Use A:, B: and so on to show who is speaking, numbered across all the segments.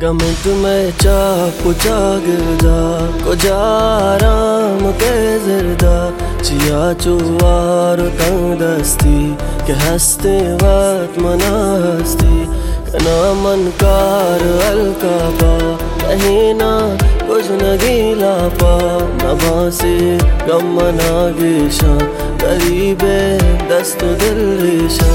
A: comment में चाकू जागिरदा कुजा आराम के जिरदा चिया चुवार तंग दस्ती के हंसते वक्त मना हस्ती कना मन कार अलका पा कहीं ना कुछ न गीला पा नभा से गम मना गिशा करीबे दस्त दिल रेशा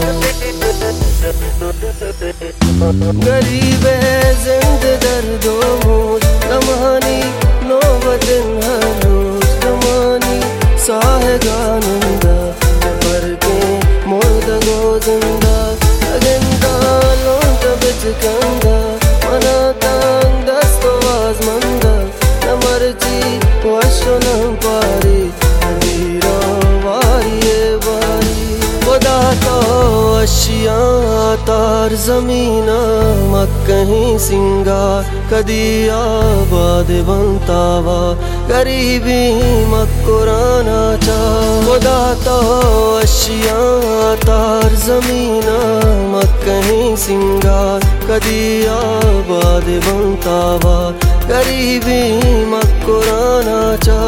A: गरीबे जिंद दर्दो मूज लम्हानी नौबतिन हर रोज कमानी साहे गानंदा पर के मुर्द गो जिंदा अगिंदा लोंट बिच कंदा मना तांग दस्तो आजमंदा न मर्जी वशो न पारी अंधीरा वारी बारी खुदा तो अशिया तार जमीना कहीं सिंगार कदी आबाद बनतावा गरीबी मकुराना चा खुदा तो अशिया तार जमीना कहीं सिंगार कदी आबाद बनतावा गरीबी मकुराना चा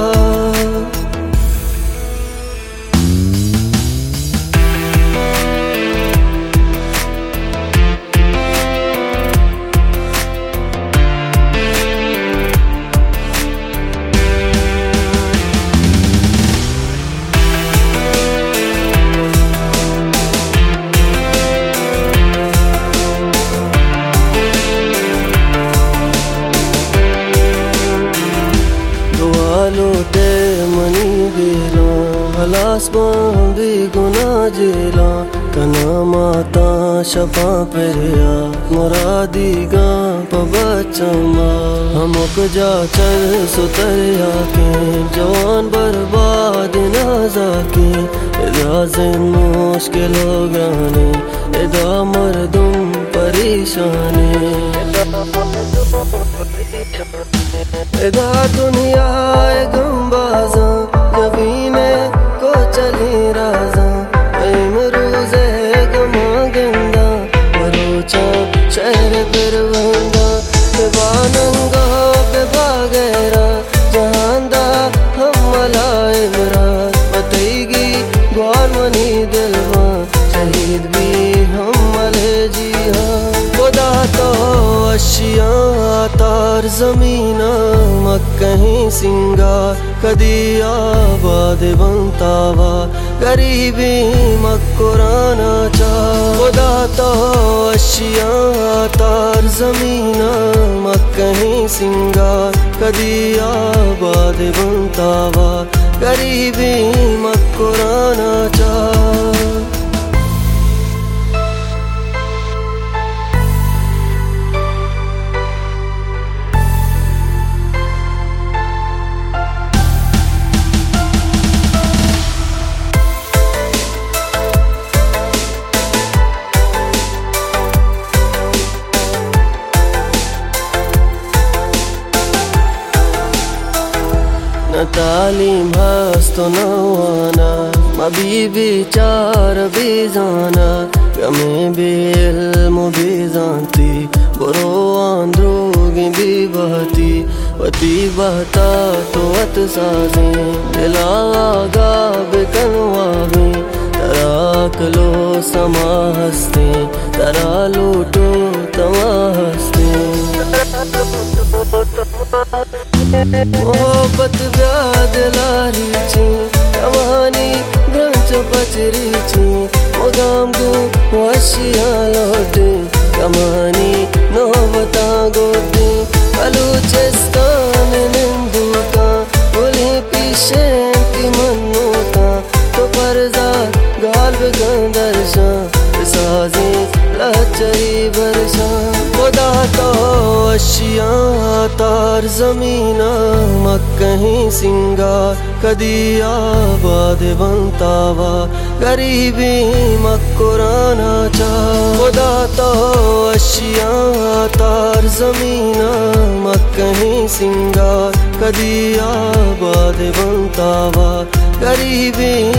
A: लोटे मनी गेला हलास भी गुना जेला कना माता शपा पेरिया मुरादी गा पबचमा हमक जा चल सुतरिया के जवान बर्बाद ना जाके राज़ें मुश्किलों गाने एदा मर्दुम परेशानी एदा दुनिया गमबाजा जबीने को चली राजा इमरूज़े गमा गंदा बरोचा शहर बिरवंदा बेबानंगा बेबागैरा जहांदा हम मलाए मराज बतेगी ग्वार मनी दिलवा शहीद भी हम मले जी हाँ खुदा तो अशिया तार जमीना कहीं सिंगार कदी आबाद बनतावा गरीबी मकुराना चा खुदा तो अशिया तार जमीना कहीं सिंगार कदी आबाद बनतावा गरीबी मकुराना चा तालीम हस्तो नवाना मबीबी चार बीजाना कमे भी इल्म भी जानती बुरो आंद्रोगी भी बहती वती बहता तो वत साजे दिलागा बिकनवावे तराक लो समा हस्ते तरा लूटो तमा हस्ते मोहब्बत ब्याद लारी ची कमानी ग्रंच पचरी ची मोगाम गो वशिया लौटे कमानी नौबता गोटे बलूचिस्तान निंदुका बोली पीछे की मन्नोता तो परजा गाल गंदरशा साजी लचरी बरशा खुदा तो अशिया तार जमीना कहीं सिंगार कदी आबाद बनतावा गरीबी मकुराना चा खुदा तो अशिया तार जमीना कहीं सिंगार कदी आबाद बनतावा गरीबी